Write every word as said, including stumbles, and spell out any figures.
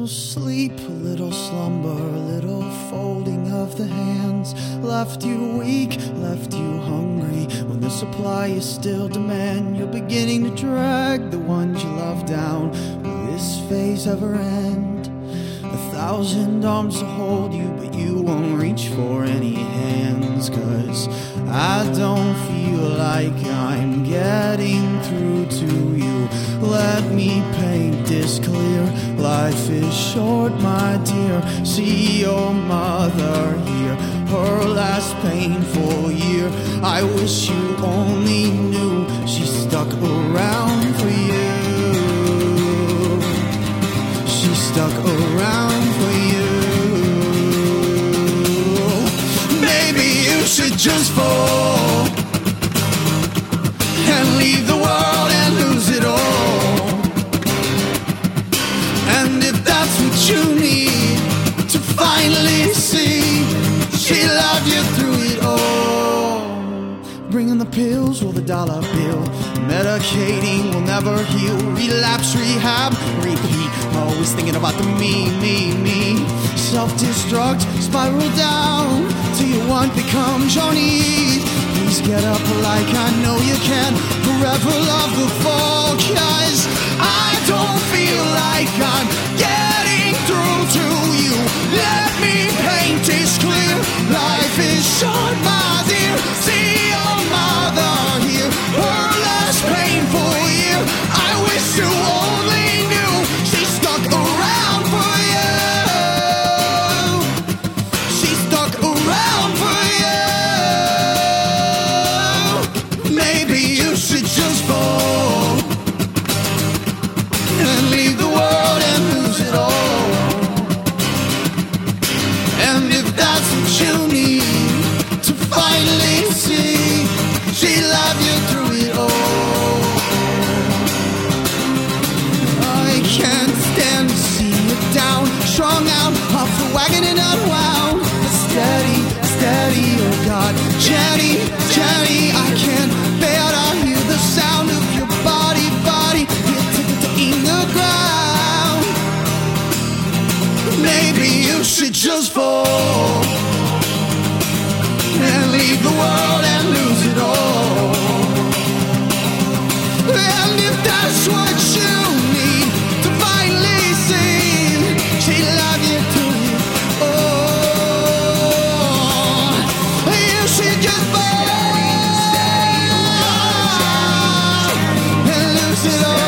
little sleep, a little slumber, a little folding of the hands. Left you weak, left you hungry. When the supply is still demand, you're beginning to drag the ones you love down. Will this phase ever end? A thousand arms to hold you, but you won't reach for any hands. Cause I don't feel like I'm getting through to you. Let me paint this clear. Life is short, my dear. See your mother here, her last painful year. I wish you only knew she stuck around for you. She stuck around for you. Maybe you should just fall and leave the world and lose it all. And if that's what you need to finally see, she loved you through it all. Bringing the pills or the dollar bill, medicating will never heal. Relapse, rehab, repeat. Always thinking about the me, me, me. Self-destruct, spiral down till your want becomes your need. Please get up like I know you can. Forever love the fall, cause I don't feel like I'm getting through to you. Let me paint this clear. Life is short, my dear. See your mother here, her last painful year. I wish you only knew she stuck around for you. She stuck around for you. Maybe you should just fall and leave the world and lose it all. And if that's what you need to finally see, she loved you through it all. I can't stand to see you down, strung out, off the wagon and unwound. But steady, steady, oh God, Jenny, Jenny, I can't bear to hear the sound of your body, body hitting the ground. Maybe you should just fall and leave the world and lose it all. And if that's what you need to finally see, she love you through it all. You should just fall and lose it all.